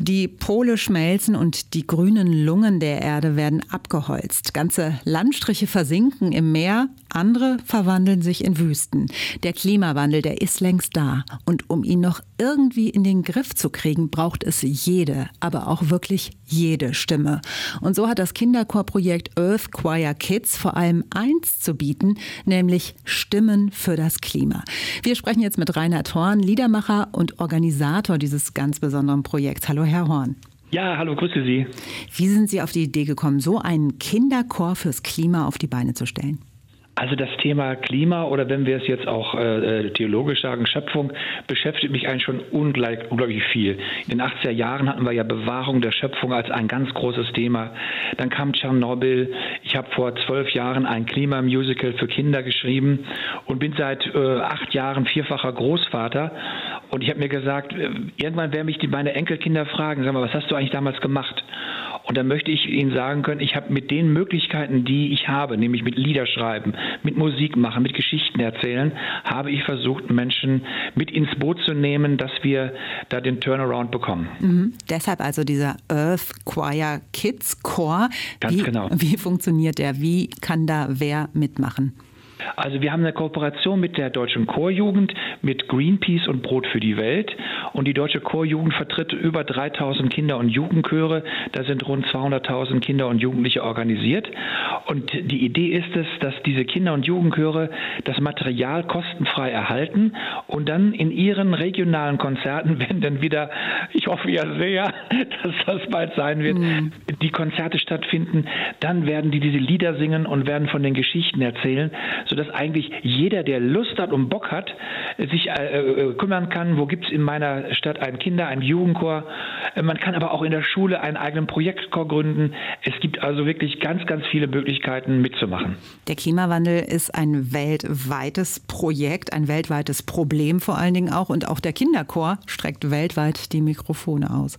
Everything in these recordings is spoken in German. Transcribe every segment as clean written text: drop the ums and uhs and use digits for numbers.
Die Pole schmelzen und die grünen Lungen der Erde werden abgeholzt. Ganze Landstriche versinken im Meer, andere verwandeln sich in Wüsten. Der Klimawandel, der ist längst da. Und um ihn noch irgendwie in den Griff zu kriegen, braucht es jede, aber auch wirklich jede Stimme. Und so hat das Kinderchorprojekt Earth Choir Kids vor allem eins zu bieten, nämlich Stimmen für das Klima. Wir sprechen jetzt mit Reinhard Horn, Liedermacher und Organisator dieses ganz besonderen Projekts. Hallo, Herr Horn. Ja, hallo, grüße Sie. Wie sind Sie auf die Idee gekommen, so einen Kinderchor fürs Klima auf die Beine zu stellen? Also das Thema Klima oder wenn wir es jetzt auch theologisch sagen, Schöpfung, beschäftigt mich eigentlich schon unglaublich viel. In den 80er Jahren hatten wir ja Bewahrung der Schöpfung als ein ganz großes Thema. Dann kam Tschernobyl. Ich habe vor 12 Jahren ein Klimamusical für Kinder geschrieben und bin seit 8 Jahren vierfacher Großvater. Und ich habe mir gesagt, irgendwann werden mich meine Enkelkinder fragen, sag mal, was hast du eigentlich damals gemacht? Und dann möchte ich Ihnen sagen können, ich habe mit den Möglichkeiten, die ich habe, nämlich mit Liederschreiben, mit Musik machen, mit Geschichten erzählen, habe ich versucht, Menschen mit ins Boot zu nehmen, dass wir da den Turnaround bekommen. Deshalb also dieser Earth Choir Kids Chor. Ganz genau. Wie funktioniert der? Wie kann da wer mitmachen? Also wir haben eine Kooperation mit der Deutschen Chorjugend, mit Greenpeace und Brot für die Welt. Und die Deutsche Chorjugend vertritt über 3000 Kinder- und Jugendchöre. Da sind rund 200.000 Kinder und Jugendliche organisiert. Und die Idee ist es, dass diese Kinder- und Jugendchöre das Material kostenfrei erhalten und dann in ihren regionalen Konzerten, wenn dann wieder, ich hoffe ja sehr, dass das bald sein wird, die Konzerte stattfinden, dann werden die diese Lieder singen und werden von den Geschichten erzählen, sodass eigentlich jeder, der Lust hat und Bock hat, sich kümmern kann, wo gibt es in meiner Stadt einen Kinder-, einen Jugendchor. Man kann aber auch in der Schule einen eigenen Projektchor gründen. Es gibt also wirklich ganz, ganz viele Möglichkeiten mitzumachen. Der Klimawandel ist ein weltweites Projekt, ein weltweites Problem vor allen Dingen auch. Und auch der Kinderchor streckt weltweit die Mikrofone aus.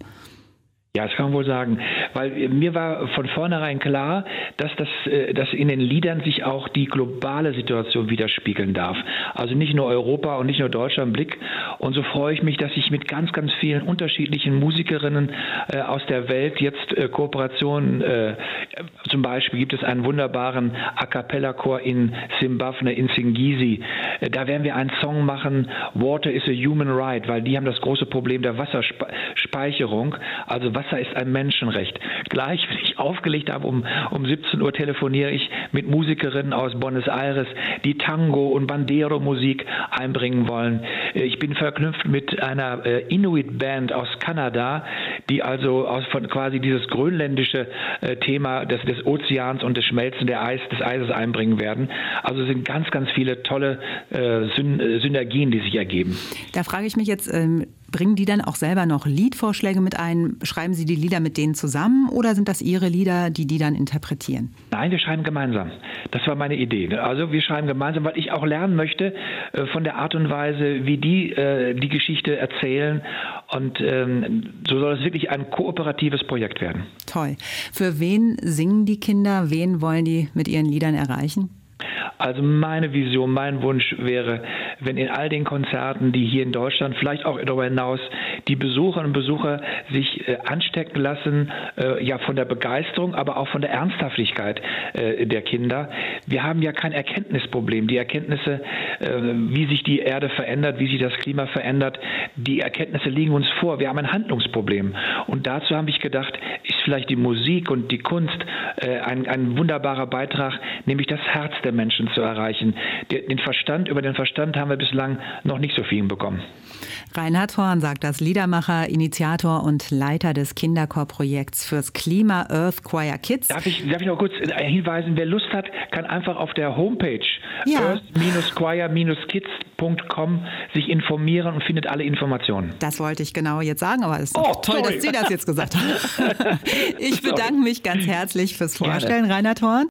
Ja, das kann man wohl sagen, weil mir war von vornherein klar, dass in den Liedern sich auch die globale Situation widerspiegeln darf. Also nicht nur Europa und nicht nur Deutschland im Blick. Und so freue ich mich, dass ich mit ganz, ganz vielen unterschiedlichen Musikerinnen aus der Welt jetzt Kooperationen, zum Beispiel gibt es einen wunderbaren A-Cappella-Chor in Simbabwe, in Singisi. Da werden wir einen Song machen, Water is a Human Right, weil die haben das große Problem der Wasserspeicherung. Also Wasser ist ein Menschenrecht. Gleich, wenn ich aufgelegt habe, um 17 Uhr telefoniere ich mit Musikerinnen aus Buenos Aires, die Tango und Bandero-Musik einbringen wollen. Ich bin verknüpft mit einer Inuit-Band aus Kanada, die also von quasi dieses grönländische Thema des Ozeans und des Schmelzen des Eises einbringen werden. Also es sind ganz, ganz viele tolle Synergien, die sich ergeben. Da frage ich mich jetzt, bringen die dann auch selber noch Liedvorschläge mit ein? Schreiben Sie die Lieder mit denen zusammen oder sind das Ihre Lieder, die dann interpretieren? Nein, wir schreiben gemeinsam. Das war meine Idee. Also wir schreiben gemeinsam, weil ich auch lernen möchte von der Art und Weise, wie die Geschichte erzählen. Und so soll es wirklich ein kooperatives Projekt werden. Toll. Für wen singen die Kinder? Wen wollen die mit ihren Liedern erreichen? Also meine Vision, mein Wunsch wäre, wenn in all den Konzerten, die hier in Deutschland, vielleicht auch darüber hinaus, die Besucherinnen und Besucher sich anstecken lassen, ja von der Begeisterung, aber auch von der Ernsthaftigkeit der Kinder. Wir haben ja kein Erkenntnisproblem. Die Erkenntnisse, wie sich die Erde verändert, wie sich das Klima verändert, die Erkenntnisse liegen uns vor. Wir haben ein Handlungsproblem. Und dazu habe ich gedacht, ist vielleicht die Musik und die Kunst ein wunderbarer Beitrag, nämlich das Herz der Menschen zu erreichen. Über den Verstand haben wir bislang noch nicht so viel hinbekommen. Reinhard Horn sagt das, Liedermacher, Initiator und Leiter des Kinderchorprojekts fürs Klima Earth Choir Kids. Darf ich noch kurz hinweisen, wer Lust hat, kann einfach auf der Homepage earth-choir-kids.com sich informieren und findet alle Informationen. Das wollte ich genau jetzt sagen, aber es ist toll, dass Sie das jetzt gesagt haben. Ich bedanke mich ganz herzlich fürs Vorstellen, Reinhard Horn.